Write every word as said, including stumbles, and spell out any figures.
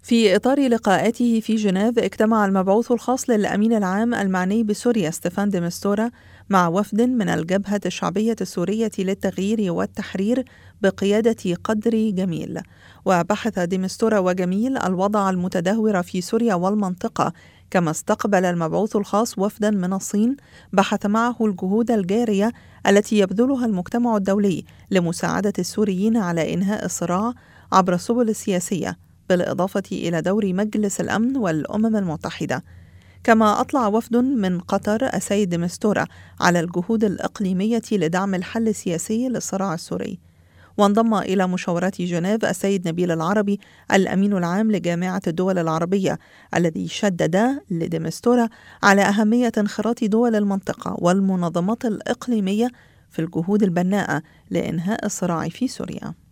في إطار لقاءاته في جنيف، اجتمع المبعوث الخاص للأمين العام المعني بسوريا ستيفان دي مستورا مع وفد من الجبهة الشعبية السورية للتغيير والتحرير بقيادة قدري جميل. وبحث دي مستورا وجميل الوضع المتدهور في سوريا والمنطقة، كما استقبل المبعوث الخاص وفدا من الصين بحث معه الجهود الجارية التي يبذلها المجتمع الدولي لمساعدة السوريين على إنهاء الصراع عبر السبل السياسية، بالإضافة إلى دور مجلس الأمن والأمم المتحدة. كما أطلع وفد من قطر السيد دي مستورا على الجهود الإقليمية لدعم الحل السياسي للصراع السوري. وانضم إلى مشاورات جنيف السيد نبيل العربي الأمين العام لجامعة الدول العربية، الذي شدد لدي مستورا على أهمية انخراط دول المنطقة والمنظمات الإقليمية في الجهود البناءة لإنهاء الصراع في سوريا.